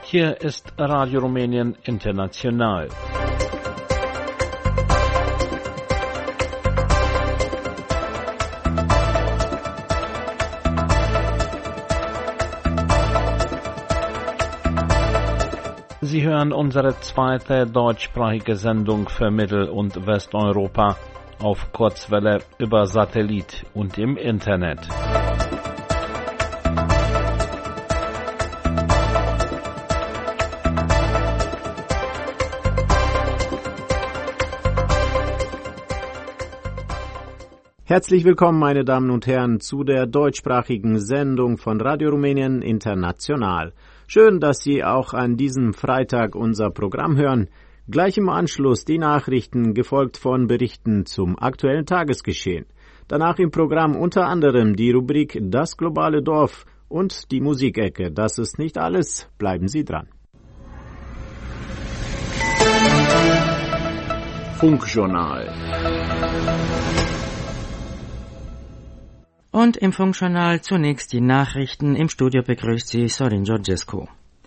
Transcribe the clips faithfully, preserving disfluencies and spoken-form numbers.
Hier ist Radio Rumänien International. Sie hören unsere zweite deutschsprachige Sendung für Mittel- und Westeuropa auf Kurzwelle über Satellit und im Internet. Herzlich willkommen, meine Damen und Herren, zu der deutschsprachigen Sendung von Radio Rumänien International. Schön, dass Sie auch an diesem Freitag unser Programm hören. Gleich im Anschluss die Nachrichten, gefolgt von Berichten zum aktuellen Tagesgeschehen. Danach im Programm unter anderem die Rubrik Das globale Dorf und die Musikecke. Das ist nicht alles. Bleiben Sie dran. Funkjournal. Und im Funkjournal zunächst die Nachrichten. Im Studio begrüßt Sie Sorin Georgescu.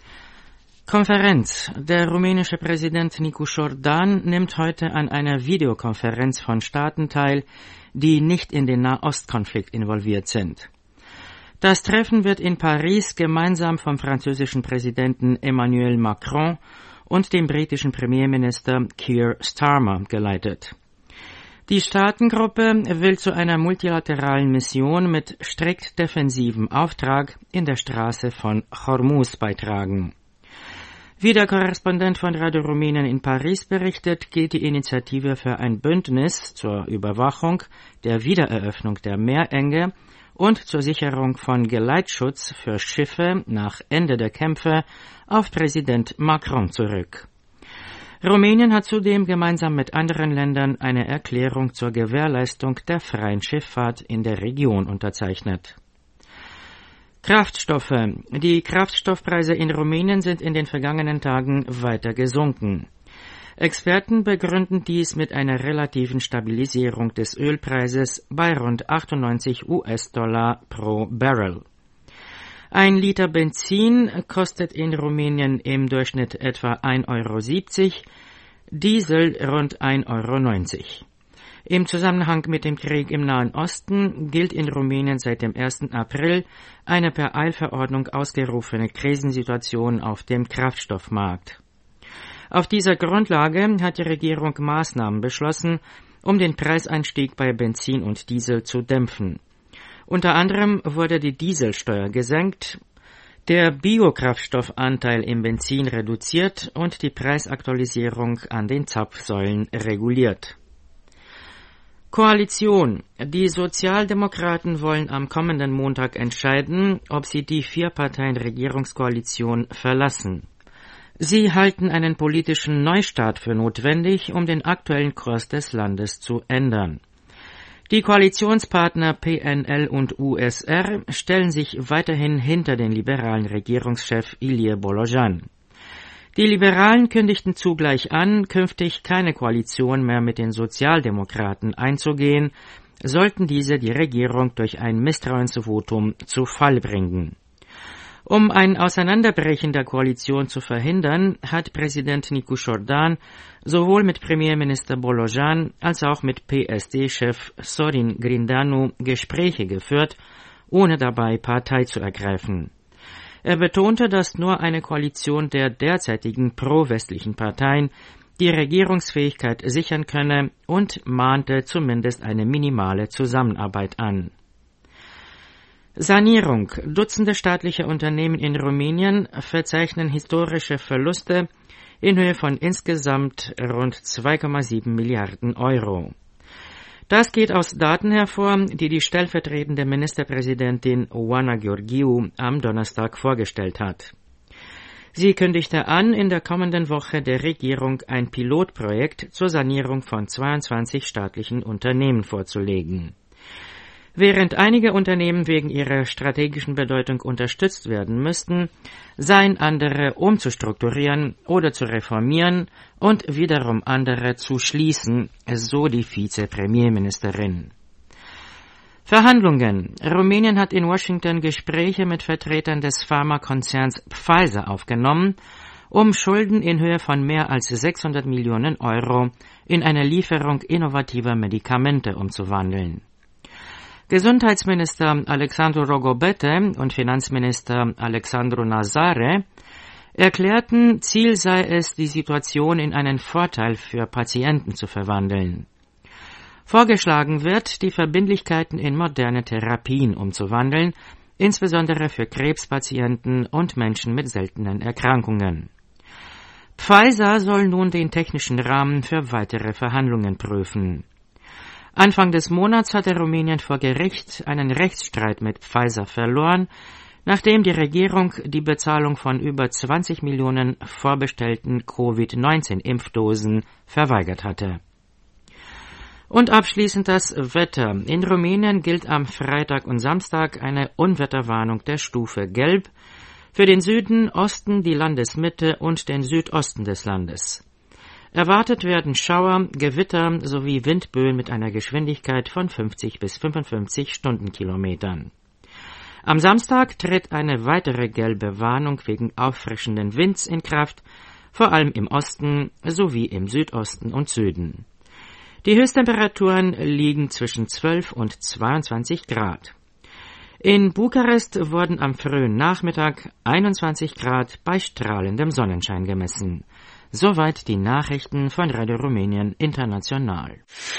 Konferenz. Der rumänische Präsident Nicu Jordan nimmt heute an einer Videokonferenz von Staaten teil, die nicht in den Nahostkonflikt involviert sind. Das Treffen wird in Paris gemeinsam vom französischen Präsidenten Emmanuel Macron und dem britischen Premierminister Keir Starmer geleitet. Die Staatengruppe will zu einer multilateralen Mission mit strikt defensivem Auftrag in der Straße von Hormuz beitragen. Wie der Korrespondent von Radio Rumänien in Paris berichtet, geht die Initiative für ein Bündnis zur Überwachung der Wiedereröffnung der Meerenge und zur Sicherung von Geleitschutz für Schiffe nach Ende der Kämpfe auf Präsident Macron zurück. Rumänien hat zudem gemeinsam mit anderen Ländern eine Erklärung zur Gewährleistung der freien Schifffahrt in der Region unterzeichnet. Kraftstoffe. Die Kraftstoffpreise in Rumänien sind in den vergangenen Tagen weiter gesunken. Experten begründen dies mit einer relativen Stabilisierung des Ölpreises bei rund achtundneunzig US-Dollar pro Barrel. Ein Liter Benzin kostet in Rumänien im Durchschnitt etwa ein Euro siebzig, Diesel rund ein Euro neunzig. Im Zusammenhang mit dem Krieg im Nahen Osten gilt in Rumänien seit dem ersten April eine per Eilverordnung ausgerufene Krisensituation auf dem Kraftstoffmarkt. Auf dieser Grundlage hat die Regierung Maßnahmen beschlossen, um den Preisanstieg bei Benzin und Diesel zu dämpfen. Unter anderem wurde die Dieselsteuer gesenkt, der Biokraftstoffanteil im Benzin reduziert und die Preisaktualisierung an den Zapfsäulen reguliert. Koalition. Die Sozialdemokraten wollen am kommenden Montag entscheiden, ob sie die Vier-Parteien-Regierungskoalition verlassen. Sie halten einen politischen Neustart für notwendig, um den aktuellen Kurs des Landes zu ändern. Die Koalitionspartner P N L und U S R stellen sich weiterhin hinter den liberalen Regierungschef Ilie Bolojan. Die Liberalen kündigten zugleich an, künftig keine Koalition mehr mit den Sozialdemokraten einzugehen, sollten diese die Regierung durch ein Misstrauensvotum zu Fall bringen. Um ein Auseinanderbrechen der Koalition zu verhindern, hat Präsident Nicu Jordan sowohl mit Premierminister Bolojan als auch mit P S D-Chef Sorin Grindeanu Gespräche geführt, ohne dabei Partei zu ergreifen. Er betonte, dass nur eine Koalition der derzeitigen pro-westlichen Parteien die Regierungsfähigkeit sichern könne und mahnte zumindest eine minimale Zusammenarbeit an. Sanierung. Dutzende staatliche Unternehmen in Rumänien verzeichnen historische Verluste in Höhe von insgesamt rund zwei Komma sieben Milliarden Euro. Das geht aus Daten hervor, die die stellvertretende Ministerpräsidentin Oana Gheorghiu am Donnerstag vorgestellt hat. Sie kündigte an, in der kommenden Woche der Regierung ein Pilotprojekt zur Sanierung von zweiundzwanzig staatlichen Unternehmen vorzulegen. Während einige Unternehmen wegen ihrer strategischen Bedeutung unterstützt werden müssten, seien andere umzustrukturieren oder zu reformieren und wiederum andere zu schließen, so die Vizepremierministerin. Verhandlungen. Rumänien hat in Washington Gespräche mit Vertretern des Pharmakonzerns Pfizer aufgenommen, um Schulden in Höhe von mehr als sechshundert Millionen Euro in eine Lieferung innovativer Medikamente umzuwandeln. Gesundheitsminister Alexandru Rogobete und Finanzminister Alexandru Nazare erklärten, Ziel sei es, die Situation in einen Vorteil für Patienten zu verwandeln. Vorgeschlagen wird, die Verbindlichkeiten in moderne Therapien umzuwandeln, insbesondere für Krebspatienten und Menschen mit seltenen Erkrankungen. Pfizer soll nun den technischen Rahmen für weitere Verhandlungen prüfen. Anfang des Monats hatte Rumänien vor Gericht einen Rechtsstreit mit Pfizer verloren, nachdem die Regierung die Bezahlung von über zwanzig Millionen vorbestellten Covid neunzehn Impfdosen verweigert hatte. Und abschließend das Wetter. In Rumänien gilt am Freitag und Samstag eine Unwetterwarnung der Stufe Gelb für den Süden, Osten, die Landesmitte und den Südosten des Landes. Erwartet werden Schauer, Gewitter sowie Windböen mit einer Geschwindigkeit von fünfzig bis fünfundfünfzig Stundenkilometern. Am Samstag tritt eine weitere gelbe Warnung wegen auffrischenden Winds in Kraft, vor allem im Osten sowie im Südosten und Süden. Die Höchsttemperaturen liegen zwischen zwölf und zweiundzwanzig Grad. In Bukarest wurden am frühen Nachmittag einundzwanzig Grad bei strahlendem Sonnenschein gemessen. Soweit die Nachrichten von Radio Rumänien International.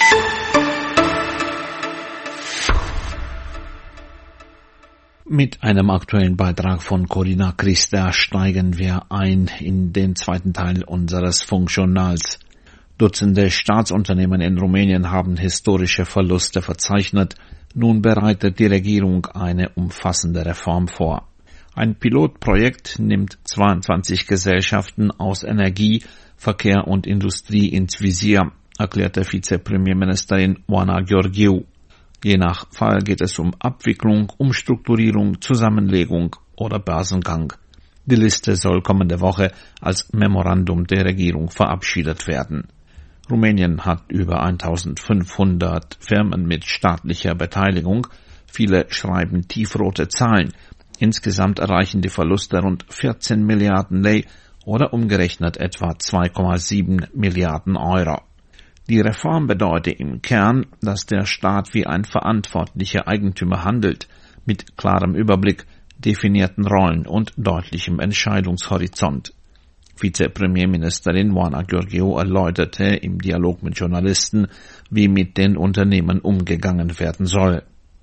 Mit einem aktuellen Beitrag von Corina Christa steigen wir ein in den zweiten Teil unseres Funkjournals. Dutzende Staatsunternehmen in Rumänien haben historische Verluste verzeichnet. Nun bereitet die Regierung eine umfassende Reform vor. Ein Pilotprojekt nimmt zweiundzwanzig Gesellschaften aus Energie, Verkehr und Industrie ins Visier, erklärte Vizepremierministerin Oana Gheorghiu. Je nach Fall geht es um Abwicklung, Umstrukturierung, Zusammenlegung oder Börsengang. Die Liste soll kommende Woche als Memorandum der Regierung verabschiedet werden. Rumänien hat über eintausendfünfhundert Firmen mit staatlicher Beteiligung. Viele schreiben tiefrote Zahlen. Insgesamt erreichen die Verluste rund vierzehn Milliarden Lei oder umgerechnet etwa zwei Komma sieben Milliarden Euro. Die Reform bedeutet im Kern, dass der Staat wie ein verantwortlicher Eigentümer handelt, mit klarem Überblick, definierten Rollen und deutlichem Entscheidungshorizont. Vizepremierministerin Oana Gheorghiu erläuterte im Dialog mit Journalisten, wie mit den Unternehmen umgegangen werden soll.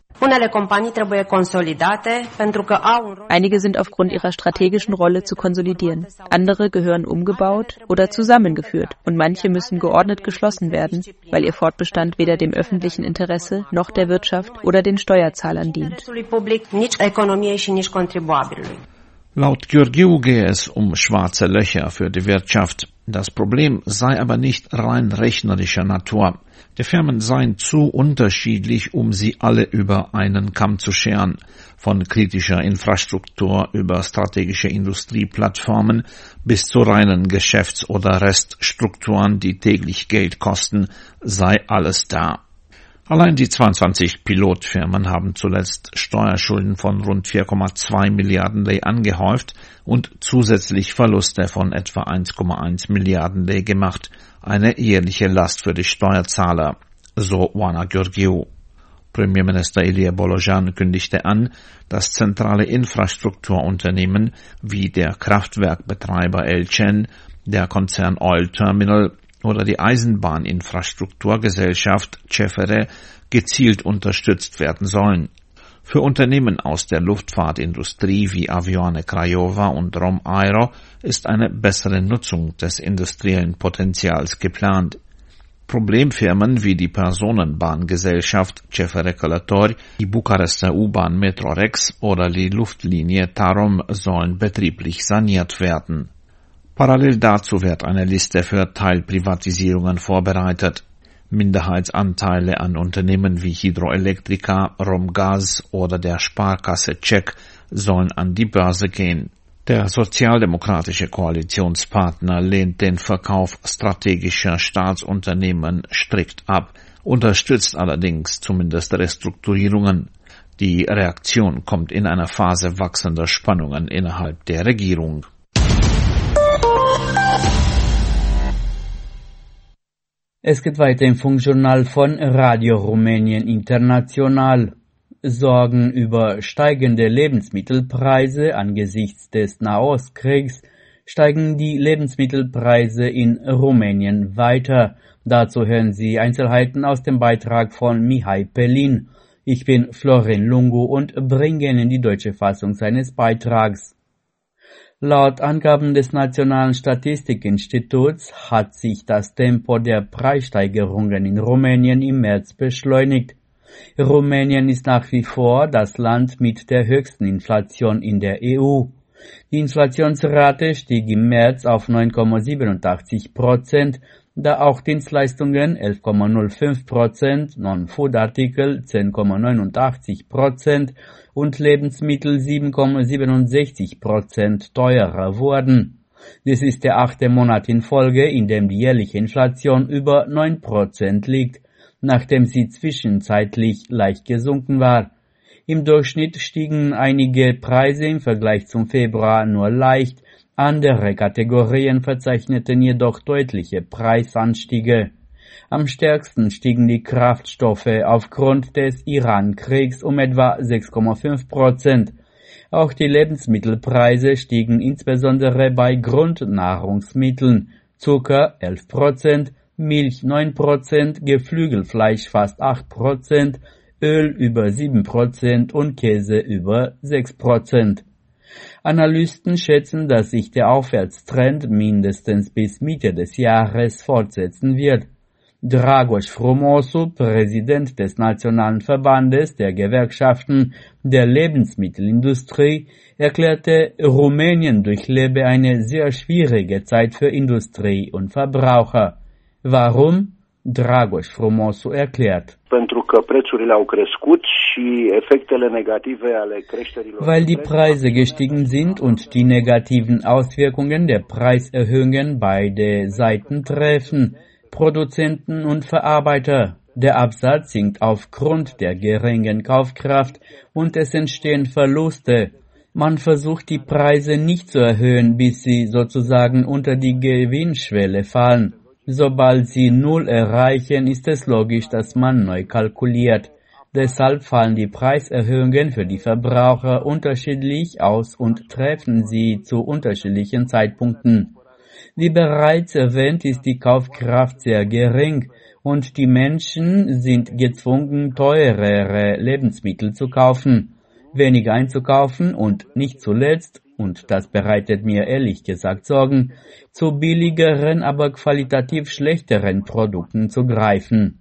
Einige sind aufgrund ihrer strategischen Rolle zu konsolidieren, andere gehören umgebaut oder zusammengeführt und manche müssen geordnet geschlossen werden, weil ihr Fortbestand weder dem öffentlichen Interesse noch der Wirtschaft oder den Steuerzahlern dient. Laut Gheorghiu gehe es um schwarze Löcher für die Wirtschaft. Das Problem sei aber nicht rein rechnerischer Natur. Die Firmen seien zu unterschiedlich, um sie alle über einen Kamm zu scheren. Von kritischer Infrastruktur über strategische Industrieplattformen bis zu reinen Geschäfts- oder Reststrukturen, die täglich Geld kosten, sei alles da. Allein die zweiundzwanzig Pilotfirmen haben zuletzt Steuerschulden von rund vier Komma zwei Milliarden Lei angehäuft und zusätzlich Verluste von etwa eins Komma eins Milliarden Lei gemacht, eine jährliche Last für die Steuerzahler, so Oana Gheorghiu. Premierminister Ilie Bolojan kündigte an, dass zentrale Infrastrukturunternehmen wie der Kraftwerkbetreiber Elcen, der Konzern Oil Terminal oder die Eisenbahninfrastrukturgesellschaft C F R gezielt unterstützt werden sollen. Für Unternehmen aus der Luftfahrtindustrie wie Avioane Craiova und Rom Aero ist eine bessere Nutzung des industriellen Potenzials geplant. Problemfirmen wie die Personenbahngesellschaft C F R Călători, die Bukarester U-Bahn Metrorex oder die Luftlinie Tarom sollen betrieblich saniert werden. Parallel dazu wird eine Liste für Teilprivatisierungen vorbereitet. Minderheitsanteile an Unternehmen wie Hidroelectrica, Romgaz oder der Sparkasse Czech sollen an die Börse gehen. Der sozialdemokratische Koalitionspartner lehnt den Verkauf strategischer Staatsunternehmen strikt ab, unterstützt allerdings zumindest Restrukturierungen. Die Reaktion kommt in einer Phase wachsender Spannungen innerhalb der Regierung. Es geht weiter im Funkjournal von Radio Rumänien International. Sorgen über steigende Lebensmittelpreise angesichts des Nahostkriegs steigen die Lebensmittelpreise in Rumänien weiter. Dazu hören Sie Einzelheiten aus dem Beitrag von Mihai Pelin. Ich bin Florin Lungu und bringe Ihnen die deutsche Fassung seines Beitrags. Laut Angaben des Nationalen Statistikinstituts hat sich das Tempo der Preissteigerungen in Rumänien im März beschleunigt. Rumänien ist nach wie vor das Land mit der höchsten Inflation in der E U. Die Inflationsrate stieg im März auf neun Komma siebenundachtzig Prozent, da auch Dienstleistungen elf Komma null fünf Prozent, Non-Food-Artikel zehn Komma neunundachtzig Prozent und Lebensmittel sieben Komma siebenundsechzig Prozent teurer wurden. Dies ist der achte Monat in Folge, in dem die jährliche Inflation über neun Prozent liegt, nachdem sie zwischenzeitlich leicht gesunken war. Im Durchschnitt stiegen einige Preise im Vergleich zum Februar nur leicht, andere Kategorien verzeichneten jedoch deutliche Preisanstiege. Am stärksten stiegen die Kraftstoffe aufgrund des Iran-Kriegs um etwa sechs Komma fünf Prozent. Auch die Lebensmittelpreise stiegen insbesondere bei Grundnahrungsmitteln, Zucker elf Prozent, Milch neun Prozent, Geflügelfleisch fast acht Prozent, Öl über sieben Prozent und Käse über sechs Prozent. Analysten schätzen, dass sich der Aufwärtstrend mindestens bis Mitte des Jahres fortsetzen wird. Dragoș Frumosu, Präsident des Nationalen Verbandes der Gewerkschaften der Lebensmittelindustrie, erklärte, Rumänien durchlebe eine sehr schwierige Zeit für Industrie und Verbraucher. Warum? Dragoș Frumosu erklärt. Weil die Preise gestiegen sind und die negativen Auswirkungen der Preiserhöhungen beide Seiten treffen, Produzenten und Verarbeiter. Der Absatz sinkt aufgrund der geringen Kaufkraft und es entstehen Verluste. Man versucht die Preise nicht zu erhöhen, bis sie sozusagen unter die Gewinnschwelle fallen. Sobald sie Null erreichen, ist es logisch, dass man neu kalkuliert. Deshalb fallen die Preiserhöhungen für die Verbraucher unterschiedlich aus und treffen sie zu unterschiedlichen Zeitpunkten. Wie bereits erwähnt, ist die Kaufkraft sehr gering und die Menschen sind gezwungen, teurere Lebensmittel zu kaufen, weniger einzukaufen und nicht zuletzt, und das bereitet mir ehrlich gesagt Sorgen, zu billigeren, aber qualitativ schlechteren Produkten zu greifen.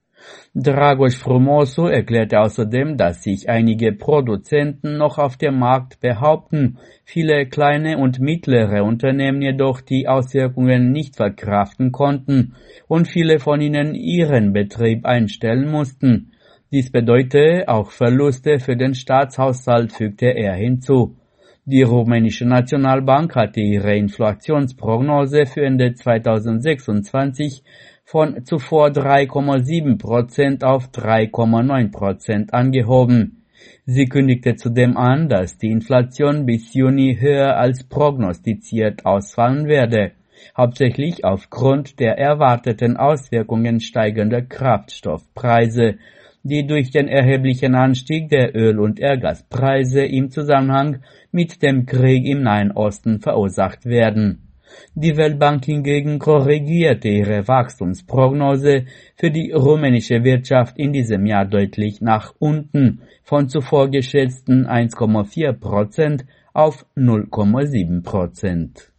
Dragoș Frumosu erklärte außerdem, dass sich einige Produzenten noch auf dem Markt behaupten, viele kleine und mittlere Unternehmen jedoch die Auswirkungen nicht verkraften konnten und viele von ihnen ihren Betrieb einstellen mussten. Dies bedeute auch Verluste für den Staatshaushalt, fügte er hinzu. Die rumänische Nationalbank hatte ihre Inflationsprognose für Ende zweitausendsechsundzwanzig von zuvor drei Komma sieben Prozent auf drei Komma neun Prozent angehoben. Sie kündigte zudem an, dass die Inflation bis Juni höher als prognostiziert ausfallen werde, hauptsächlich aufgrund der erwarteten Auswirkungen steigender Kraftstoffpreise, die durch den erheblichen Anstieg der Öl- und Erdgaspreise im Zusammenhang mit dem Krieg im Nahen Osten verursacht werden. Die Weltbank hingegen korrigierte ihre Wachstumsprognose für die rumänische Wirtschaft in diesem Jahr deutlich nach unten, von zuvor geschätzten eins Komma vier Prozent auf null Komma sieben Prozent.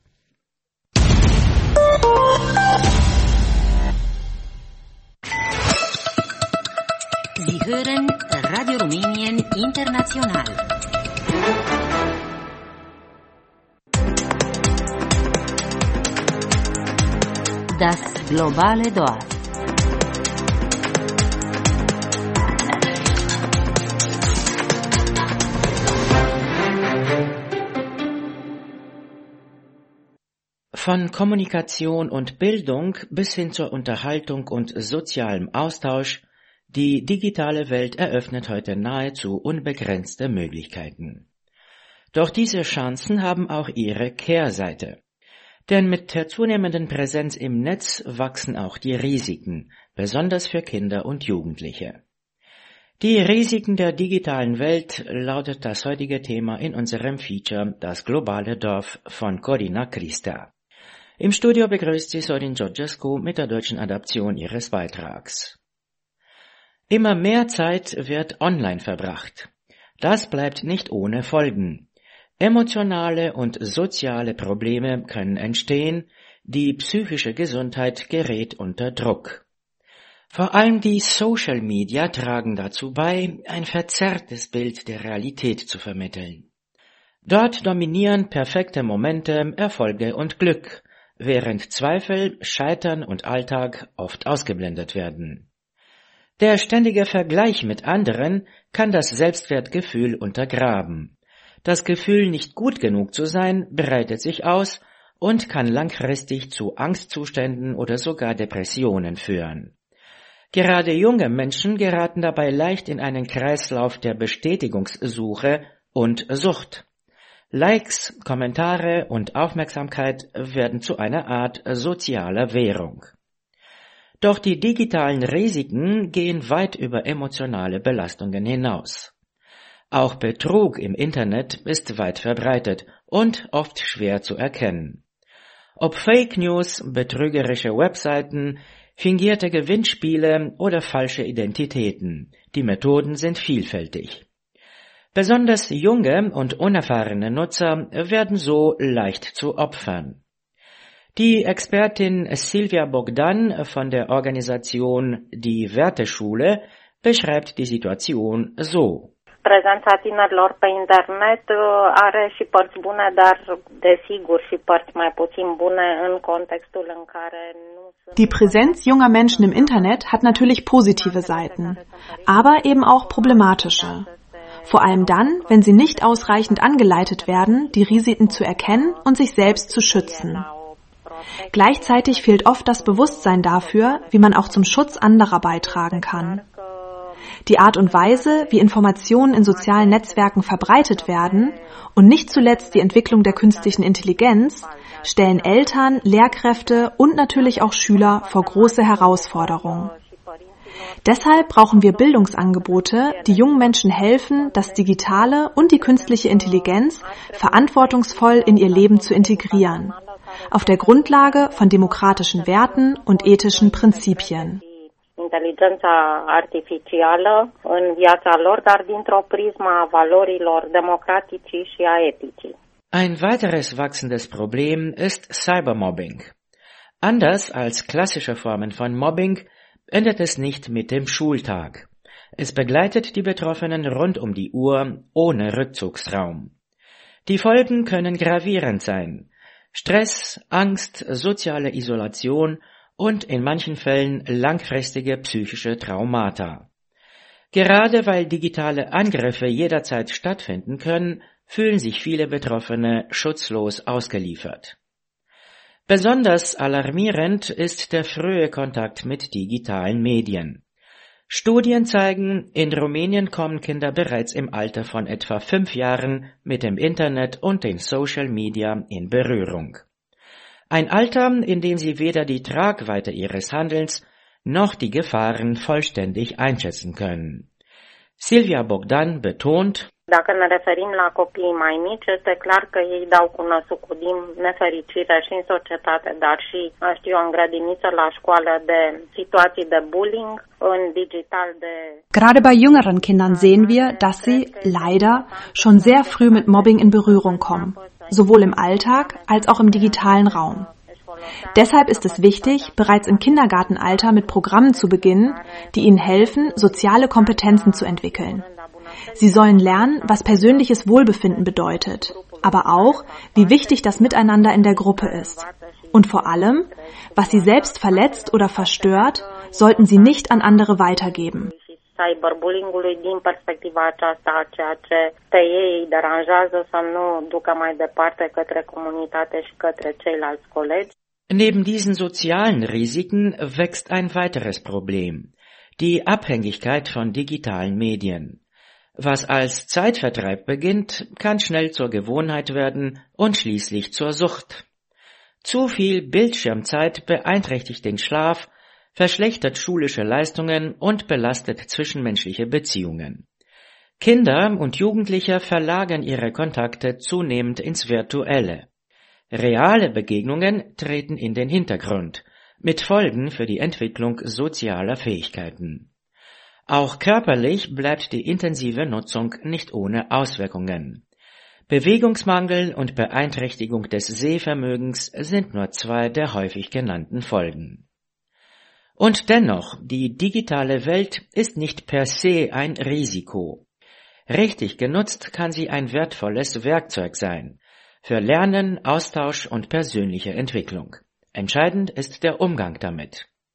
Sie hören Radio Rumänien International. Das globale Dorf. Von Kommunikation und Bildung bis hin zur Unterhaltung und sozialem Austausch, die digitale Welt eröffnet heute nahezu unbegrenzte Möglichkeiten. Doch diese Chancen haben auch ihre Kehrseite. Denn mit der zunehmenden Präsenz im Netz wachsen auch die Risiken, besonders für Kinder und Jugendliche. Die Risiken der digitalen Welt lautet das heutige Thema in unserem Feature Das globale Dorf von Corina Christa. Im Studio begrüßt sie Sorin Georgescu mit der deutschen Adaption ihres Beitrags. Immer mehr Zeit wird online verbracht. Das bleibt nicht ohne Folgen. Emotionale und soziale Probleme können entstehen, die psychische Gesundheit gerät unter Druck. Vor allem die Social Media tragen dazu bei, ein verzerrtes Bild der Realität zu vermitteln. Dort dominieren perfekte Momente, Erfolge und Glück, während Zweifel, Scheitern und Alltag oft ausgeblendet werden. Der ständige Vergleich mit anderen kann das Selbstwertgefühl untergraben. Das Gefühl, nicht gut genug zu sein, breitet sich aus und kann langfristig zu Angstzuständen oder sogar Depressionen führen. Gerade junge Menschen geraten dabei leicht in einen Kreislauf der Bestätigungssuche und Sucht. Likes, Kommentare und Aufmerksamkeit werden zu einer Art sozialer Währung. Doch die digitalen Risiken gehen weit über emotionale Belastungen hinaus. Auch Betrug im Internet ist weit verbreitet und oft schwer zu erkennen. Ob Fake News, betrügerische Webseiten, fingierte Gewinnspiele oder falsche Identitäten, die Methoden sind vielfältig. Besonders junge und unerfahrene Nutzer werden so leicht zu Opfern. Die Expertin Silvia Bogdan von der Organisation Die Werteschule beschreibt die Situation so. Prezența tinerilor pe internet are și părți bune, dar desigur și părți mai puțin bune în contextul în care nu sunt. Die Präsenz junger Menschen im Internet hat natürlich positive Seiten, aber eben auch problematische. Vor allem dann, wenn sie nicht ausreichend angeleitet werden, die Risiken zu erkennen und sich selbst zu schützen. Gleichzeitig fehlt oft das Bewusstsein dafür, wie man auch zum Schutz anderer beitragen kann. Die Art und Weise, wie Informationen in sozialen Netzwerken verbreitet werden und nicht zuletzt die Entwicklung der künstlichen Intelligenz stellen Eltern, Lehrkräfte und natürlich auch Schüler vor große Herausforderungen. Deshalb brauchen wir Bildungsangebote, die jungen Menschen helfen, das Digitale und die künstliche Intelligenz verantwortungsvoll in ihr Leben zu integrieren, auf der Grundlage von demokratischen Werten und ethischen Prinzipien. Inteligența artificială în viața lor, dar dintr-o prismă a valorilor democratice și a eticii. Ein weiteres wachsendes Problem ist Cybermobbing. Anders als klassische Formen von Mobbing endet es nicht mit dem Schultag. Es begleitet die Betroffenen rund um die Uhr ohne Rückzugsraum. Die Folgen können gravierend sein. Stress, Angst, soziale Isolation und in manchen Fällen langfristige psychische Traumata. Gerade weil digitale Angriffe jederzeit stattfinden können, fühlen sich viele Betroffene schutzlos ausgeliefert. Besonders alarmierend ist der frühe Kontakt mit digitalen Medien. Studien zeigen, in Rumänien kommen Kinder bereits im Alter von etwa fünf Jahren mit dem Internet und den Social Media in Berührung. Ein Alter, in dem sie weder die Tragweite ihres Handelns noch die Gefahren vollständig einschätzen können. Silvia Bogdan betont, Dacă ne referim la copiii mai mici, este clar că ei dau cu năsul cu din nefericire și în societate, dar și, știu, în grădiniță, la școală, de situații de bullying, în digital de... Gerade bei jüngeren Kindern sehen wir, dass sie, leider, schon sehr früh mit Mobbing in Berührung kommen, sowohl im Alltag als auch im digitalen Raum. Deshalb ist es wichtig, bereits im Kindergartenalter mit Programmen zu beginnen, die ihnen helfen, soziale Kompetenzen zu entwickeln. Sie sollen lernen, was persönliches Wohlbefinden bedeutet, aber auch, wie wichtig das Miteinander in der Gruppe ist. Und vor allem, was sie selbst verletzt oder verstört, sollten sie nicht an andere weitergeben. cyberbullying-ului din perspectiva aceasta a ceea ce pe ei îi deranjează să nu ducă mai departe către comunitate și către ceilalți colegi. Neben diesen sozialen Risiken wächst ein weiteres Problem, die Abhängigkeit von digitalen Medien. Was als Zeitvertreib beginnt, kann schnell zur Gewohnheit werden und schließlich zur Sucht. Zu viel Bildschirmzeit beeinträchtigt den Schlaf, verschlechtert schulische Leistungen und belastet zwischenmenschliche Beziehungen. Kinder und Jugendliche verlagern ihre Kontakte zunehmend ins Virtuelle. Reale Begegnungen treten in den Hintergrund, mit Folgen für die Entwicklung sozialer Fähigkeiten. Auch körperlich bleibt die intensive Nutzung nicht ohne Auswirkungen. Bewegungsmangel und Beeinträchtigung des Sehvermögens sind nur zwei der häufig genannten Folgen. Und dennoch, die digitale Welt ist nicht per se ein Risiko. Richtig genutzt kann sie ein wertvolles Werkzeug sein, für Lernen, Austausch und persönliche Entwicklung. Entscheidend ist der Umgang damit.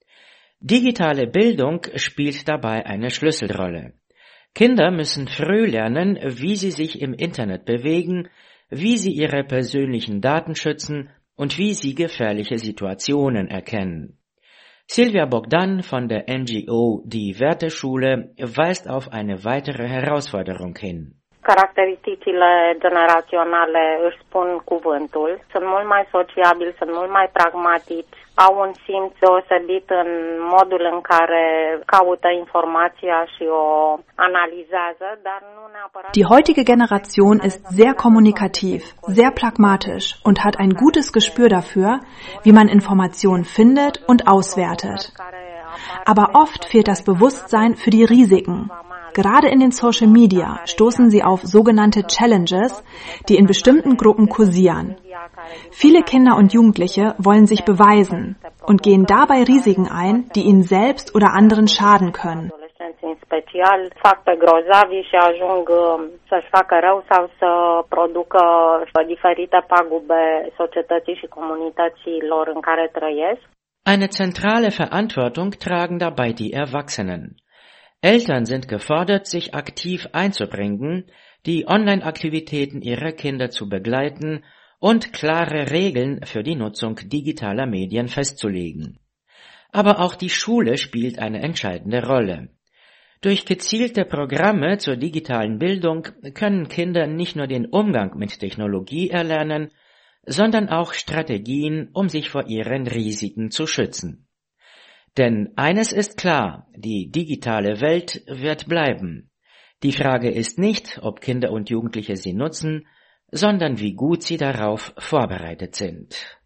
Digitale Bildung spielt dabei eine Schlüsselrolle. Kinder müssen früh lernen, wie sie sich im Internet bewegen, wie sie ihre persönlichen Daten schützen und wie sie gefährliche Situationen erkennen. Silvia Bogdan von der N G O Die Werteschule weist auf eine weitere Herausforderung hin. Caracteristicile generaționale își spun cuvântul, sunt mult mai sociabili, sunt mult mai pragmatici, au un simț deosebit în modul în care caută informația și o analizează, dar nu neapărat... Die heutige Generation ist sehr kommunikativ, sehr pragmatisch und hat ein gutes Gespür dafür, wie man Informationen findet und auswertet. Aber oft fehlt das Bewusstsein für die Risiken. Gerade in den Social Media stoßen sie auf sogenannte Challenges, die in bestimmten Gruppen kursieren. Viele Kinder und Jugendliche wollen sich beweisen und gehen dabei Risiken ein, die ihnen selbst oder anderen schaden können. În special fac pe grozavi și ajung să-și facă rău sau să producă diferite pagube societății și comunităților în care trăiesc. Eine zentrale Verantwortung tragen dabei die Erwachsenen. Eltern sind gefordert, sich aktiv einzubringen, die Online-Aktivitäten ihrer Kinder zu begleiten und klare Regeln für die Nutzung digitaler Medien festzulegen. Aber auch die Schule spielt eine entscheidende Rolle. Durch gezielte Programme zur digitalen Bildung können Kinder nicht nur den Umgang mit Technologie erlernen, sondern auch Strategien, um sich vor ihren Risiken zu schützen. Denn eines ist klar, die digitale Welt wird bleiben. Die Frage ist nicht, ob Kinder und Jugendliche sie nutzen, sondern wie gut sie darauf vorbereitet sind.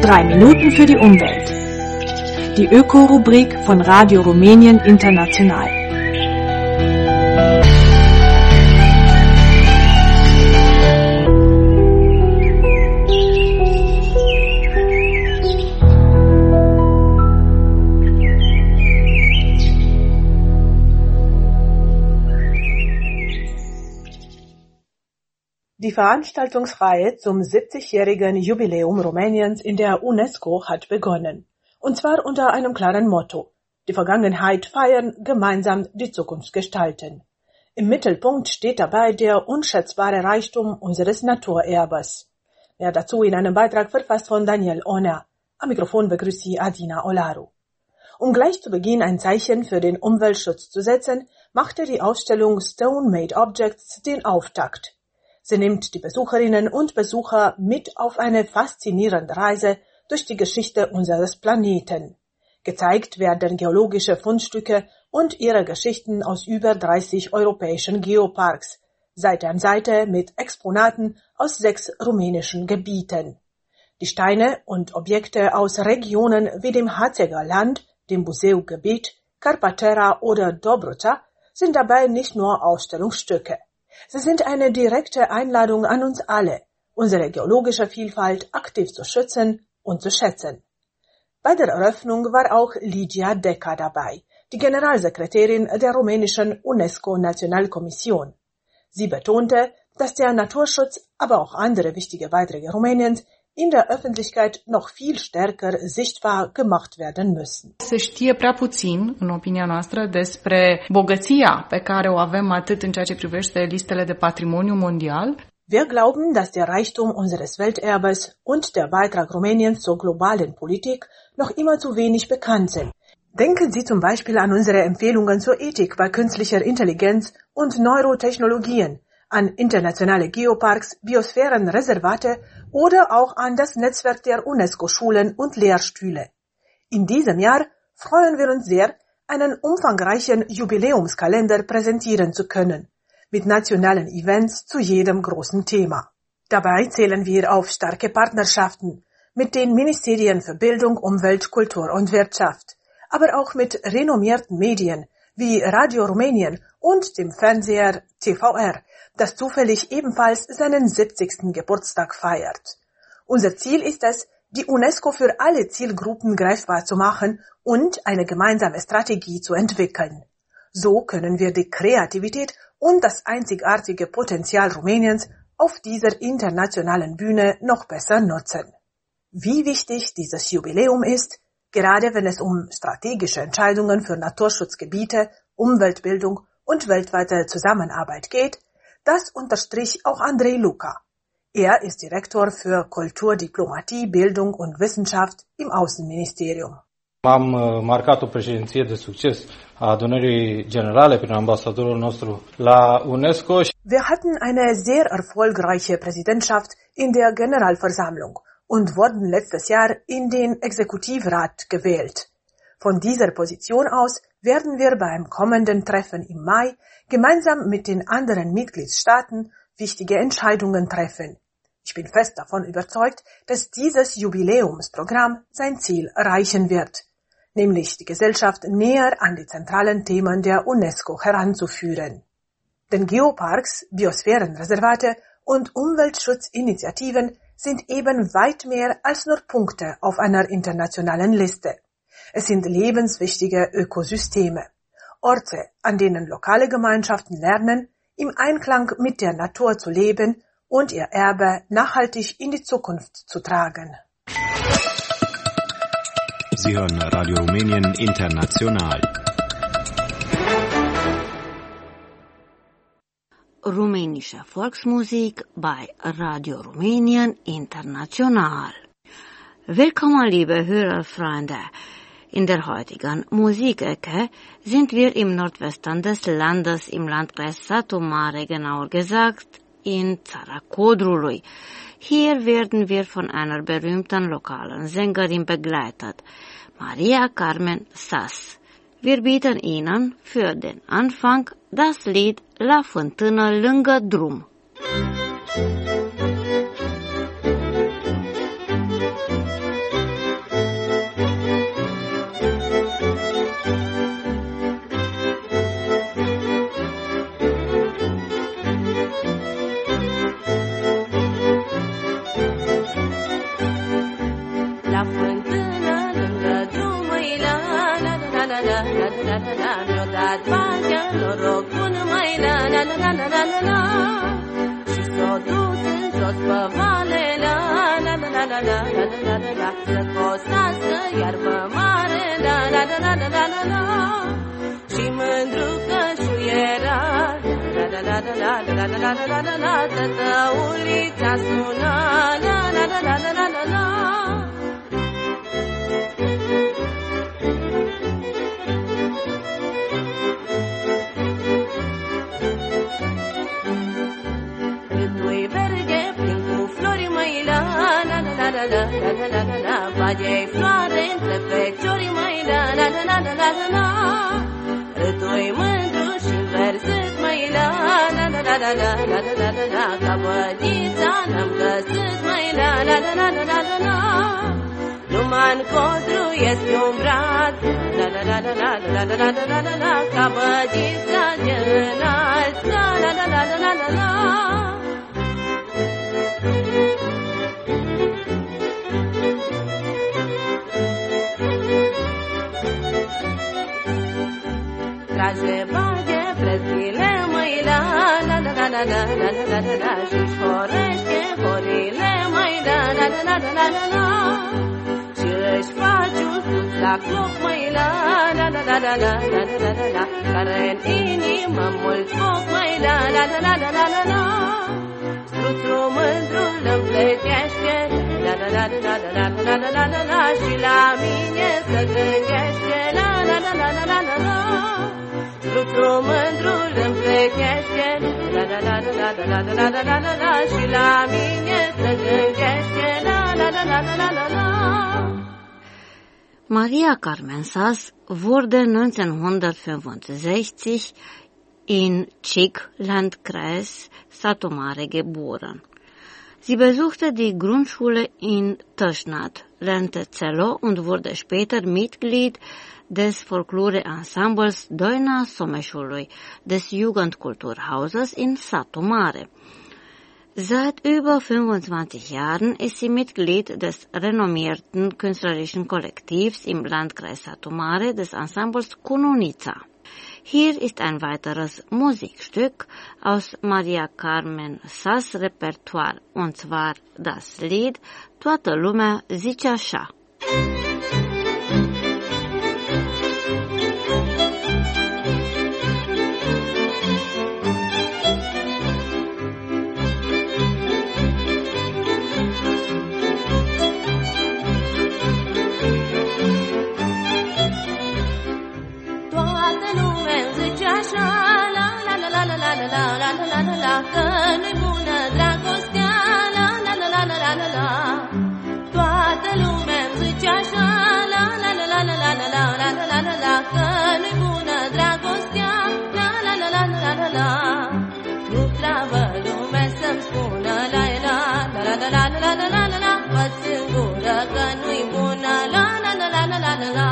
Drei Minuten für die Umwelt. Die Öko-Rubrik von Radio Rumänien International. Die Veranstaltungsreihe zum siebzigjährigen Jubiläum Rumäniens in der UNESCO hat begonnen. Und zwar unter einem klaren Motto: Die Vergangenheit feiern, gemeinsam die Zukunft gestalten. Im Mittelpunkt steht dabei der unschätzbare Reichtum unseres Naturerbes. Mehr dazu in einem Beitrag verfasst von Daniel Oner. Am Mikrofon begrüßt sie Adina Olaru. Um gleich zu Beginn ein Zeichen für den Umweltschutz zu setzen, machte die Ausstellung Stone-Made Objects den Auftakt. Sie nimmt die Besucherinnen und Besucher mit auf eine faszinierende Reise durch die Geschichte unseres Planeten. Gezeigt werden geologische Fundstücke und ihre Geschichten aus über dreißig europäischen Geoparks, Seite an Seite mit Exponaten aus sechs rumänischen Gebieten. Die Steine und Objekte aus Regionen wie dem Harziger Land, dem Buzău-Gebiet, Carpatera oder Dobruța sind dabei nicht nur Ausstellungsstücke. Sie sind eine direkte Einladung an uns alle, unsere geologische Vielfalt aktiv zu schützen und zu schätzen. Bei der Eröffnung war auch Ligia Deca dabei, die Generalsekretärin der rumänischen UNESCO-Nationalkommission. Sie betonte, dass der Naturschutz, aber auch andere wichtige Beiträge Rumäniens in der Öffentlichkeit noch viel stärker sichtbar gemacht werden müssen. Se știe prea puțin, în opinia noastră, despre bogăția pe care o avem atât în ceea ce privește listele de patrimoniu mondial. Wir glauben, dass der Reichtum unseres Welterbes und der Beitrag Rumäniens zur globalen Politik noch immer zu wenig bekannt sind. Denken Sie zum Beispiel an unsere Empfehlungen zur Ethik bei künstlicher Intelligenz und Neurotechnologien, an internationale Geoparks, Biosphärenreservate oder auch an das Netzwerk der UNESCO-Schulen und Lehrstühle. In diesem Jahr freuen wir uns sehr, einen umfangreichen Jubiläumskalender präsentieren zu können, mit nationalen Events zu jedem großen Thema. Dabei zählen wir auf starke Partnerschaften mit den Ministerien für Bildung, Umwelt, Kultur und Wirtschaft, aber auch mit renommierten Medien wie Radio Rumänien und dem Fernseher T V R, das zufällig ebenfalls seinen siebzigsten Geburtstag feiert. Unser Ziel ist es, die UNESCO für alle Zielgruppen greifbar zu machen und eine gemeinsame Strategie zu entwickeln. So können wir die Kreativität und das einzigartige Potenzial Rumäniens auf dieser internationalen Bühne noch besser nutzen. Wie wichtig dieses Jubiläum ist, gerade wenn es um strategische Entscheidungen für Naturschutzgebiete, Umweltbildung und weltweite Zusammenarbeit geht, das unterstrich auch Andrei Luca. Er ist Direktor für Kultur, Diplomatie, Bildung und Wissenschaft im Außenministerium. Am marcat o președinție de succes a adunării generale prin ambasadorul nostru la UNESCO. Wir hatten eine sehr erfolgreiche Präsidentschaft in der Generalversammlung und wurden letztes Jahr in den Exekutivrat gewählt. Von dieser Position aus werden wir beim kommenden Treffen im Mai gemeinsam mit den anderen Mitgliedstaaten wichtige Entscheidungen treffen. Ich bin fest davon überzeugt, dass dieses Jubiläumsprogramm sein Ziel erreichen wird, nämlich die Gesellschaft näher an die zentralen Themen der UNESCO heranzuführen. Denn Geoparks, Biosphärenreservate und Umweltschutzinitiativen sind eben weit mehr als nur Punkte auf einer internationalen Liste. Es sind lebenswichtige Ökosysteme, Orte, an denen lokale Gemeinschaften lernen, im Einklang mit der Natur zu leben und ihr Erbe nachhaltig in die Zukunft zu tragen. Sie hören Radio Rumänien International. Rumänische Volksmusik bei Radio Rumänien International. Willkommen, liebe Hörerfreunde. In der heutigen Musikecke sind wir im Nordwesten des Landes, im Landkreis Satu Mare, genauer gesagt in Țara Codrului. Hier werden wir von einer berühmten lokalen Sängerin begleitet, Maria Carmen Sas. Wir bieten Ihnen für den Anfang das Lied La Fântână lângă drum. la la la la la la la. Și s-o dus în jos pe vale, la la la la la la la la la la. Să costească iarbă mare, la la la la la la la la. Și mândru cășul era, la la la la la la la la la la la. Tătăulița suna, la la la la la la la la. La la la la la la la, bagei floare între feciori, măi, la la la la la la la la. Râtui mândru și versât, măi, la la la la la la la la la la la. Ca bădița n-am găsit, măi, la la la la la la la la. Numai-n codru este umbrat, la la la la la la la la la la la la. Ca bădița de înalt, la la la la la la la la. Trage bage frezile, măi, la la la la la la la la la la la. Și-și horește horile, măi, la la la la la la la la. Și își face un sus la cloc, măi, la la la la la la la la la la la. Care-n inimă mult foc, măi, la la la la la la la la. Struțul mândrul îmi plătește, la la la la la la la la la la la. Și la mine să gândește, la la la la la la la la. Struțul mândrul îmi plătește, la la la la la la la la la la la. Și la mine să gândește, la la la la la la la la. Maria Carmen Sass wurde neunzehnhundertfünfundsechzig in Chik, Landkreis Satu Mare, geboren. Sie besuchte die Grundschule in Töschnat, lernte Cello und wurde später Mitglied des Folklore-Ensembles Doina Someșului, des Jugendkulturhauses in Satu Mare. Seit über fünfundzwanzig Jahren ist sie Mitglied des renommierten künstlerischen Kollektivs im Landkreis Satu Mare des Ensembles Cununica. Hier ist ein weiteres Musikstück aus Maria Carmen Sass' Repertoire, und zwar das Lied Toată lumea zice așa. Că nu-i bună dragostea, la la la la la la la. Toată lumea îmi zice așa, la la la la la la la la la la la la. Că nu-i bună dragostea, la la la la la la la. Nu travă lumea să-mi spună, la la la la la la la la la la la. Văd singură că nu-i bună, la la la la la la la la.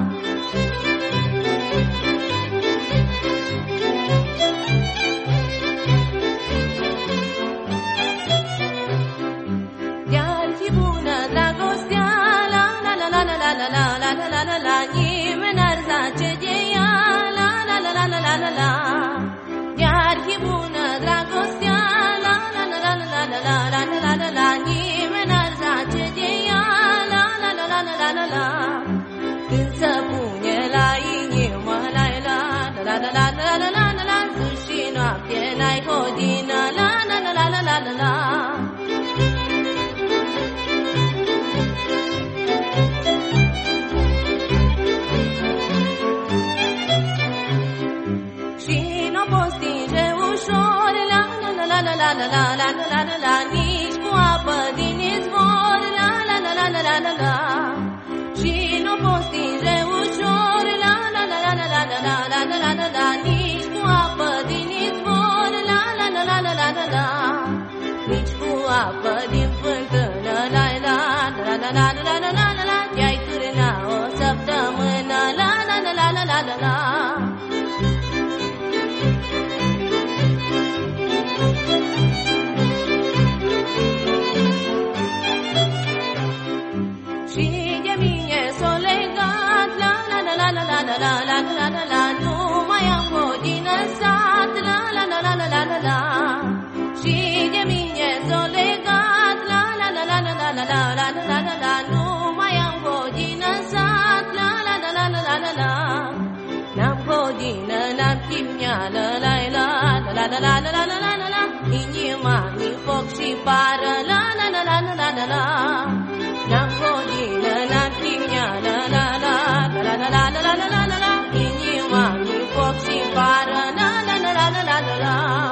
La la la la la la la, nimeni n-ar zace de ea, la la la la la la la la. Iar fi bună dragostea, la la la la la la la la la la la la. Nimeni n-ar zace de ea, la la la la la la la la. Când se pune la inimă, la la la la la la la la la la. Zi și noapte n-ai hodină, la la la la la la la la. La la la la la la la la, nici cu apă din izvor, la la la la la la la la. Și nu poți stinge ușor, la la la la la la la la la la la la. Nici cu apă din izvor, la la la la la la la la. Nici cu apă din fântână, la la la la la la la la la la. Te-ai cârna o săptămână, la la la la la la la la. Și la la la la la la la la la la la inima mi foc și pară la la la la la la la la godină la timia la la la la la la la la la la la inima mi foc și pară la la la la la la la.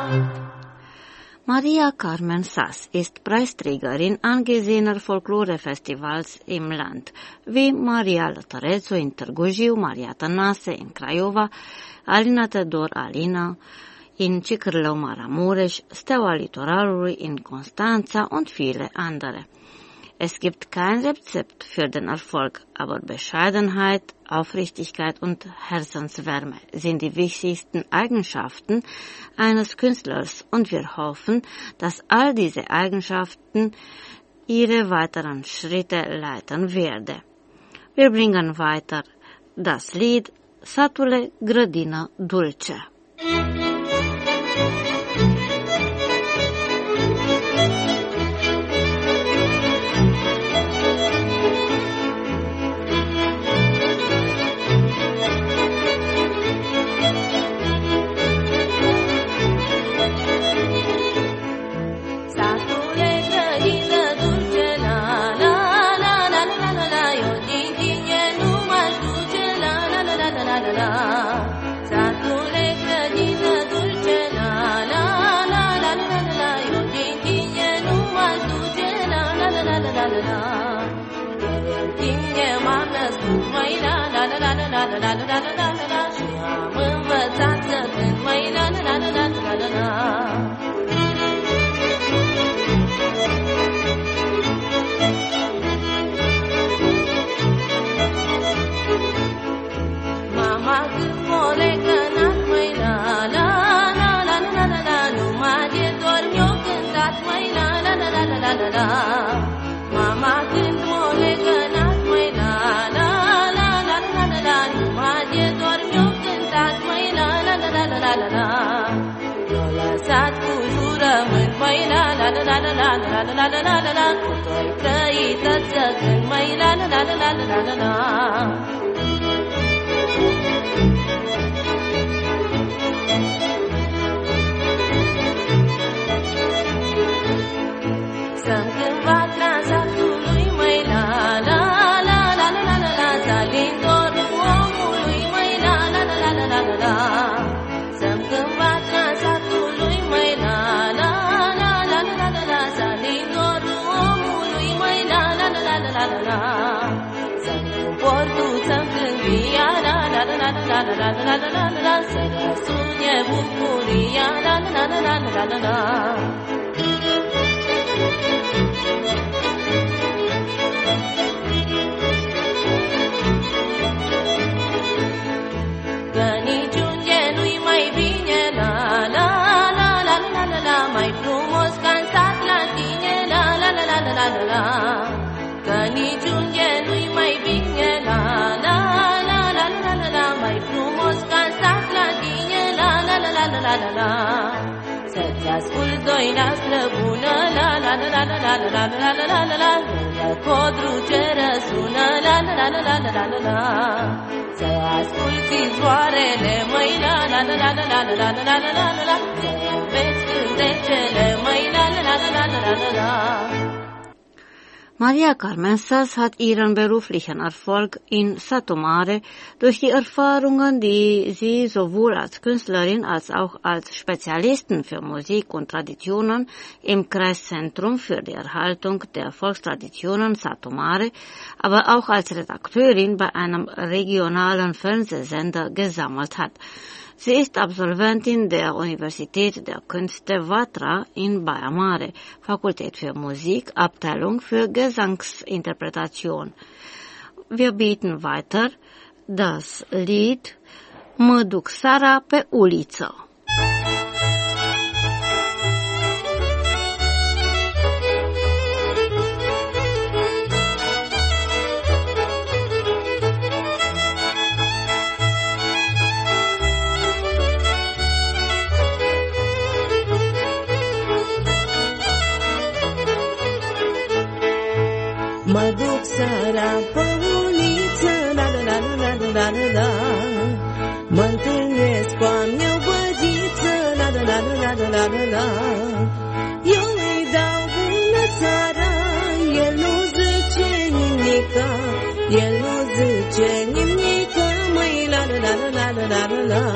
Maria Carmen Sass ist Preisträgerin angesehener Folklorefestivals im Land, wie Maria Lătărețu in Târgu Jiu, Maria Tănase in Craiova, Alina Tădor Alina in Cicârlău Maramureș, Steaua Litoralului in Constanța und viele andere. Es gibt kein Rezept für den Erfolg, aber Bescheidenheit, Aufrichtigkeit und Herzenswärme sind die wichtigsten Eigenschaften eines Künstlers und wir hoffen, dass all diese Eigenschaften ihre weiteren Schritte leiten werden. Wir bringen weiter das Lied Satule Grădină Dulce. Și am învățat să cânt mai la la la la la la la. Mama când m-o legănat mai la la la la la la la, numai de dor mi-o cântat mai la la la la la la la. Mama când m-o legănat mai la la la la la la la, numai de dor mi-o cântat mai la la la la la la la. Mi-o lăsat cu jurământ mai la la la la la la la la la la la la, cu doi trăități să cânt mai la la la la la la la la. Să-mi cândva transatului mai la la la la la la la la, zalindorul omului mai la la la la la la la la. Să-mi cândva transatului mai la la la la la la la la, zalindorul omului mai la la la la la la la la. Să-mi când portul, să-mi când via la la la la la la la la la la la, să răsune bucuria la la la la la la la la. Că niciunde nu-i mai bine la la la la la la la, mai frumos ca în sat la tine la la la la la la la la. Că niciunde nu-i mai bine la la la la la la la, mai frumos ca în sat la tine la la la la la la la la. Să-ți ascult doina străbună la la la la la la la la la la la la, lângă codru ce răsună la la la la la la la la la. Să asculți izvoarele măi la la la la la la la la la la la la, să înveți cântecele măi la la la la la la la la. Maria Carmen Sass hat ihren beruflichen Erfolg in Satu Mare durch die Erfahrungen, die sie sowohl als Künstlerin als auch als Spezialistin für Musik und Traditionen im Kreiszentrum für die Erhaltung der Volkstraditionen Satu Mare, aber auch als Redakteurin bei einem regionalen Fernsehsender gesammelt hat. Sie ist Absolventin der Universität der Künste Vatra in Baia Mare, Fakultät für Musik, Abteilung für Gesangsinterpretation. Wir bieten weiter das Lied Mă duc seara pe uliță. Mă duc seara pe uliță, la la la la la la la la, mă întâlnesc cu a meu băiat. la la la la la. Eu îi dau bună seara, el nu zice nimica, el nu zice nimica, măi la la la la la la la la.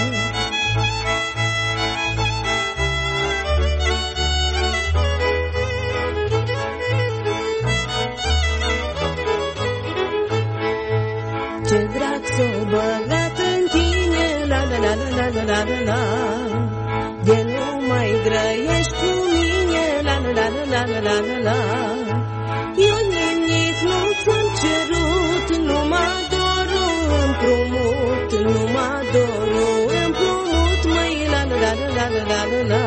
Ce drag s-o băgat în tine, la la la la la la la la. De nu mai grăiești cu mine, la la la la la la la la. Eu nimic nu ți-am cerut, numai dorul împrumut, numai dorul împrumut, măi la la la la la la la la.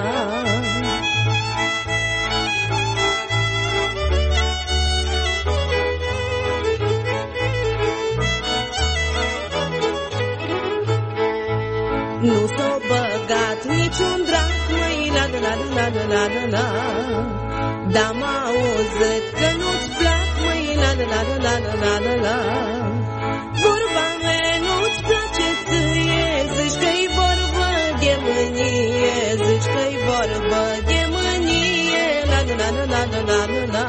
Nu s-o băgat niciun drac, măi, la la la la la la la la. Dar m-a auzit că nu-ți plac, măi, la la la la la la la la. Vorba mea nu-ți place ție, zici că-i vorbă de mânie, zici că-i vorbă de mânie, la la la la la la la la.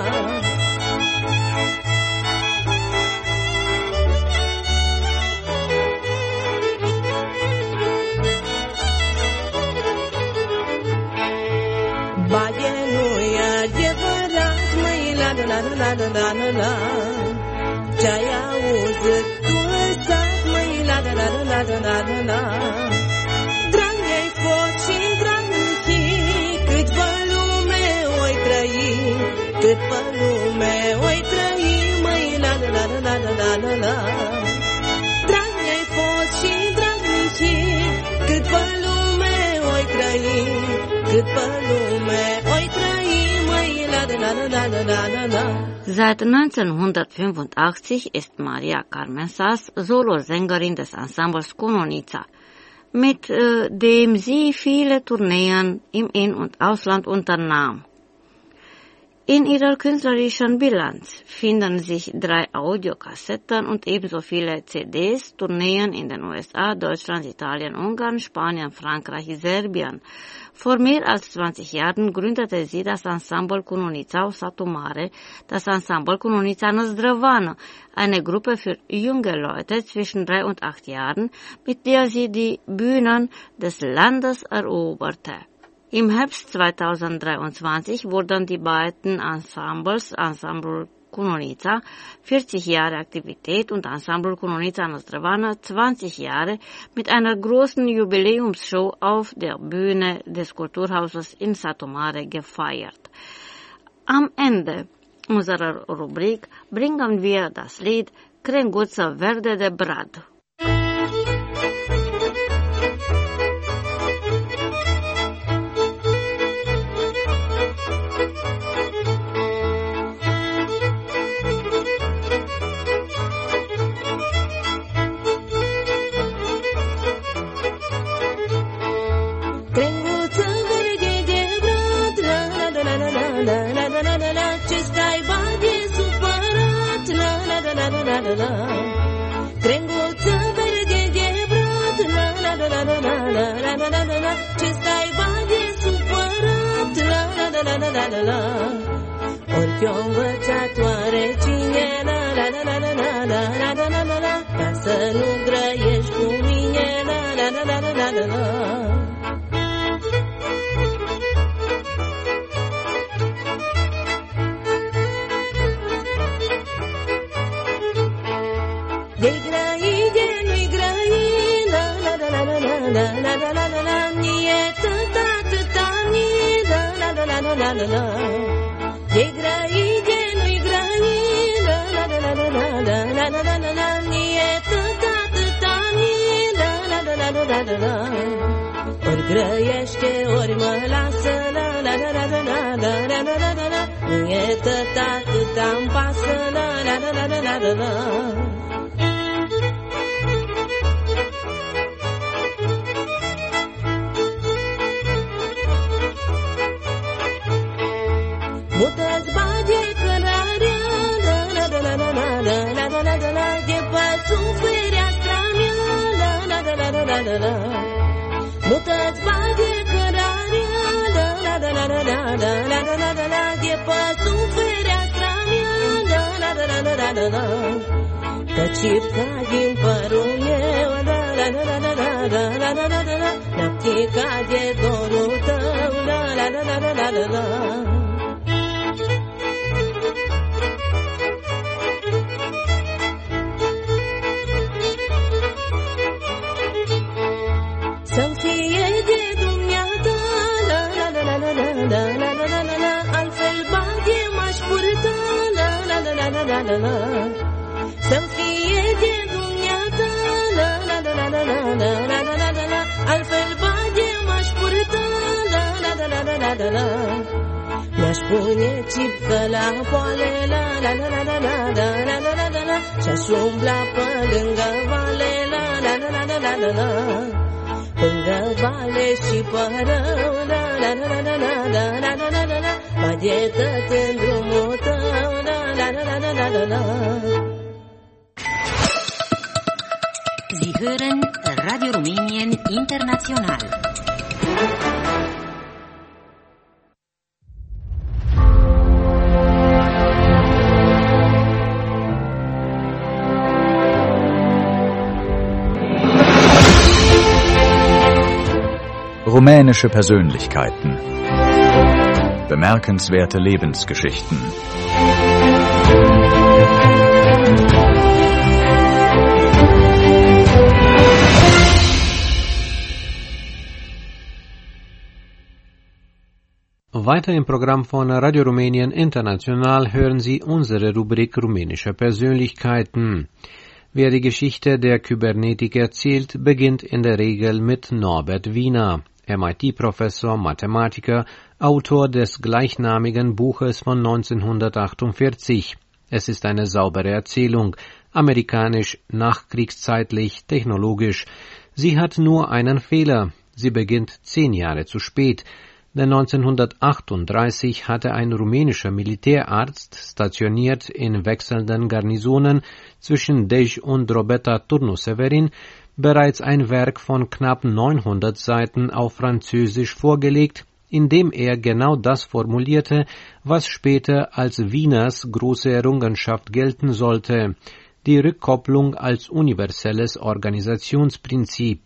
Bage nu-i adevărat, măi, la la la la la la la la. Ce-ai auzit tu în sat, măi, la la la la la la la la. Drag mi-ai fost și drag mi-și, cât pe lume oi trăi, cât pe lume oi trăi, măi, la la la la la la la la. Drag mi-ai fost și drag mi-și, cât pe lume oi trăi, cât pe lume oi trăi, măi, la la la la la la la la. Seit neunzehnhundertfünfundachtzig ist Maria Carmen Sass Solosängerin des Ensembles Kunonica, mit äh, dem sie viele Tourneen im In- und Ausland unternahm. In ihrer künstlerischen Bilanz finden sich drei Audiokassetten und ebenso viele C Ds, Tourneen in den U S A, Deutschland, Italien, Ungarn, Spanien, Frankreich, Serbien. Vor mehr als zwanzig Jahren gründete sie das Ensemble Kunonica Satu Mare, das Ensemble Kunonica Năzdrăvană, eine Gruppe für junge Leute zwischen drei und acht Jahren, mit der sie die Bühnen des Landes eroberte. Im Herbst zweitausenddreiundzwanzig wurden die beiden Ensembles, Ensemble Kunonica, vierzig Jahre Aktivität und Ensemble Kunonica Năzdrăvană, zwanzig Jahre, mit einer großen Jubiläumsshow auf der Bühne des Kulturhauses in Satu Mare gefeiert. Am Ende unserer Rubrik bringen wir das Lied Crenguță verde de brad. Crenguță verde de brad, la la la la la la la la la la la. Ce stai bade supărat, la la la la la la la. Crenguță verde de brad, la la la la la la la la la la la. Ce stai bade supărat, la la la la la la la. Ori fi o învățătoare cine, la la la la la la la la la la la la. Ca să nu grăiești cu mine, la la la la la la la la. De grăi, de nu-i grăi, la la la la la la la la la la la. Nie tăta, tăta, ni, la la la la la la la la. De grăi, de nu-i grăi, la la la la la la la la la la la. Nie tăta, tăta, ni, la la la la la la la la. Ori grăiește, ori mă lasă, la la la la la la la la la la la la. Nie tăta, tăta-mi pasă, la la la la la la la la. Mută-ți bage cărarea, la la la la la la la la la la la. De pe sufereastra mea, la la la la la la la la. Mută-ți bage cărarea, la la la la la la, e pe fereastra mea, la la la la la la la, că cipca din părul meu, la la la la la la la la la la la, năptica de dorul tău, la la la la la la la la. Să-mi fie de dumneata, la la la la la la la la la la la la, altfel bage m-aș purta, la la la la la la la la. Să-mi fie de dumneata, la la la la la la la la la la la la, altfel bage m-aș purta, la la la la la la la la. Mi-aș pune cipcă la poale, la la la la la la la la la la la la, și-aș umbla pe lângă vale, la la la la la la la la. Lângă vale și părău, la la la la la la la la la la la, bage tot în drumul tău, la la la la la la la. Sie hören Radio Rumänien International. Rumänische Persönlichkeiten. Bemerkenswerte Lebensgeschichten. Weiter im Programm von Radio Rumänien International hören Sie unsere Rubrik Rumänische Persönlichkeiten. Wer die Geschichte der Kybernetik erzählt, beginnt in der Regel mit Norbert Wiener, M I T-Professor, Mathematiker, Autor des gleichnamigen Buches von neunzehnhundertachtundvierzig. Es ist eine saubere Erzählung, amerikanisch, nachkriegszeitlich, technologisch. Sie hat nur einen Fehler, sie beginnt zehn Jahre zu spät, denn neunzehnhundertachtunddreißig hatte ein rumänischer Militärarzt, stationiert in wechselnden Garnisonen zwischen Dej und Drobeta Turnu Severin, bereits ein Werk von knapp neunhundert Seiten auf Französisch vorgelegt, in dem er genau das formulierte, was später als Wieners große Errungenschaft gelten sollte, die Rückkopplung als universelles Organisationsprinzip.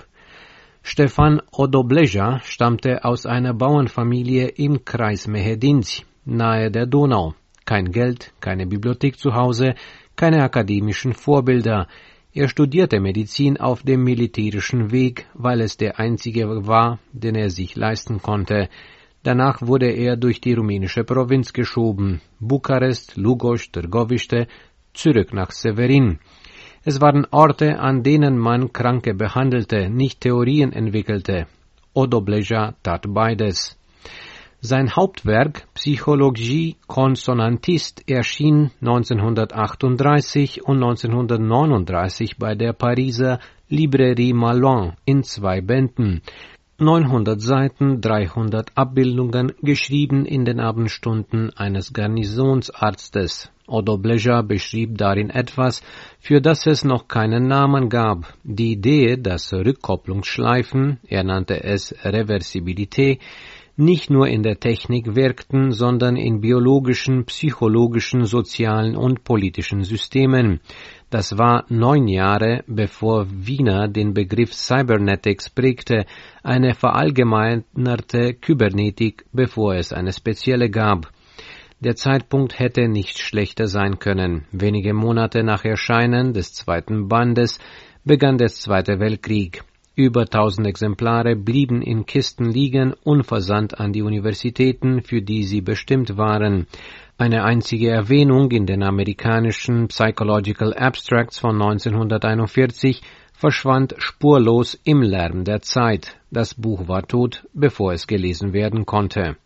Stefan Odobleja stammte aus einer Bauernfamilie im Kreis Mehedinți, nahe der Donau. Kein Geld, keine Bibliothek zu Hause, keine akademischen Vorbilder. Er studierte Medizin auf dem militärischen Weg, weil es der einzige war, den er sich leisten konnte. Danach wurde er durch die rumänische Provinz geschoben, Bukarest, Lugoj, Târgoviște, zurück nach Severin. Es waren Orte, an denen man Kranke behandelte, nicht Theorien entwickelte. Odobleja tat beides. Sein Hauptwerk, Psychologie Consonantist, erschien neunzehnhundertachtunddreißig und neunzehnhundertneununddreißig bei der Pariser Librairie Malouin in zwei Bänden. neunhundert Seiten, dreihundert Abbildungen, geschrieben in den Abendstunden eines Garnisonsarztes. Odobleja beschrieb darin etwas, für das es noch keinen Namen gab. Die Idee, dass Rückkopplungsschleifen, er nannte es Reversibilität, nicht nur in der Technik wirkten, sondern in biologischen, psychologischen, sozialen und politischen Systemen. Das war neun Jahre, bevor Wiener den Begriff Cybernetics prägte, eine verallgemeinerte Kybernetik, bevor es eine spezielle gab. Der Zeitpunkt hätte nicht schlechter sein können. Wenige Monate nach Erscheinen des zweiten Bandes begann der Zweite Weltkrieg. Über tausend Exemplare blieben in Kisten liegen, unversandt an die Universitäten, für die sie bestimmt waren. Eine einzige Erwähnung in den amerikanischen Psychological Abstracts von neunzehnhunderteinundvierzig verschwand spurlos im Lärm der Zeit. Das Buch war tot, bevor es gelesen werden konnte.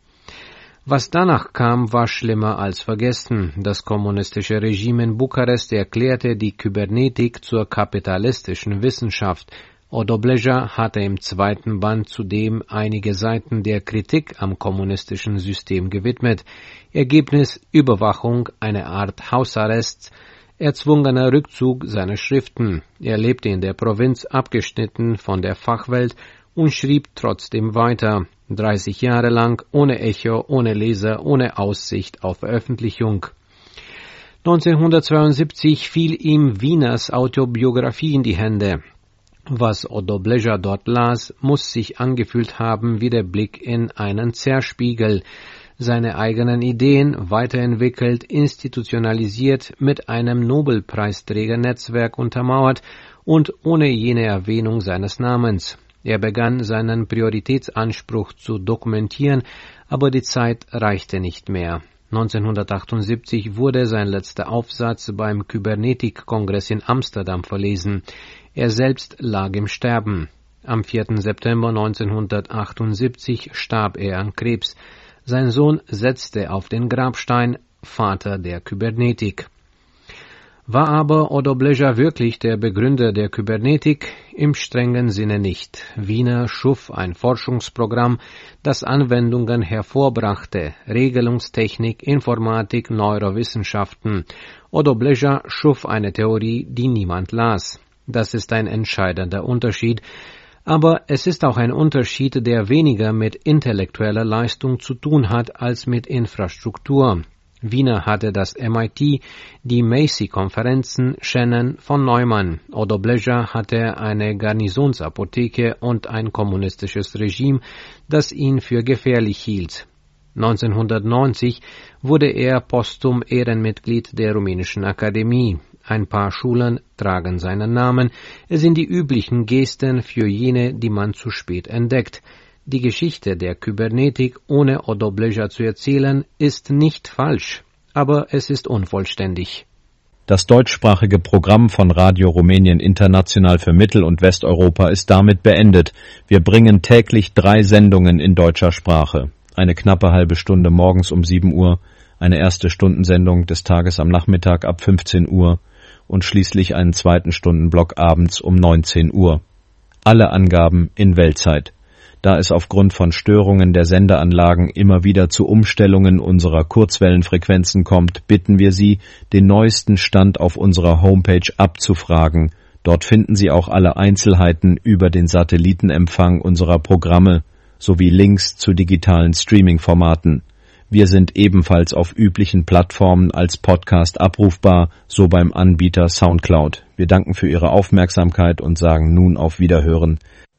Was danach kam, war schlimmer als vergessen. Das kommunistische Regime in Bukarest erklärte die Kybernetik zur kapitalistischen Wissenschaft. Odobleja hatte im zweiten Band zudem einige Seiten der Kritik am kommunistischen System gewidmet. Ergebnis: Überwachung, eine Art Hausarrest, erzwungener Rückzug seiner Schriften. Er lebte in der Provinz, abgeschnitten von der Fachwelt, und schrieb trotzdem weiter. dreißig Jahre lang, ohne Echo, ohne Leser, ohne Aussicht auf Veröffentlichung. neunzehnhundertzweiundsiebzig fiel ihm Wieners Autobiografie in die Hände. Was Odobleja dort las, muss sich angefühlt haben wie der Blick in einen Zerspiegel. Seine eigenen Ideen weiterentwickelt, institutionalisiert, mit einem Nobelpreisträgernetzwerk untermauert und ohne jene Erwähnung seines Namens. Er begann seinen Prioritätsanspruch zu dokumentieren, aber die Zeit reichte nicht mehr. neunzehnhundertachtundsiebzig wurde sein letzter Aufsatz beim Kybernetik-Kongress in Amsterdam verlesen. Er selbst lag im Sterben. Am vierten September neunzehnhundertachtundsiebzig starb er an Krebs. Sein Sohn setzte auf den Grabstein Vater der Kybernetik. War aber Odobleja wirklich der Begründer der Kybernetik? Im strengen Sinne nicht. Wiener schuf ein Forschungsprogramm, das Anwendungen hervorbrachte, Regelungstechnik, Informatik, Neurowissenschaften. Odobleja schuf eine Theorie, die niemand las. Das ist ein entscheidender Unterschied. Aber es ist auch ein Unterschied, der weniger mit intellektueller Leistung zu tun hat als mit Infrastruktur. Wiener hatte das M I T, die Macy-Konferenzen, Shannon von Neumann. Odobleja hatte eine Garnisonsapotheke und ein kommunistisches Regime, das ihn für gefährlich hielt. neunzehnhundertneunzig wurde er posthum Ehrenmitglied der Rumänischen Akademie. Ein paar Schulen tragen seinen Namen. Es sind die üblichen Gesten für jene, die man zu spät entdeckt. Die Geschichte der Kybernetik ohne Odobleja zu erzählen, ist nicht falsch, aber es ist unvollständig. Das deutschsprachige Programm von Radio Rumänien International für Mittel- und Westeuropa ist damit beendet. Wir bringen täglich drei Sendungen in deutscher Sprache. Eine knappe halbe Stunde morgens um sieben Uhr, eine erste Stundensendung des Tages am Nachmittag ab fünfzehn Uhr und schließlich einen zweiten Stundenblock abends um neunzehn Uhr. Alle Angaben in Weltzeit. Da es aufgrund von Störungen der Sendeanlagen immer wieder zu Umstellungen unserer Kurzwellenfrequenzen kommt, bitten wir Sie, den neuesten Stand auf unserer Homepage abzufragen. Dort finden Sie auch alle Einzelheiten über den Satellitenempfang unserer Programme sowie Links zu digitalen Streaming-Formaten. Wir sind ebenfalls auf üblichen Plattformen als Podcast abrufbar, so beim Anbieter Soundcloud. Wir danken für Ihre Aufmerksamkeit und sagen nun auf Wiederhören.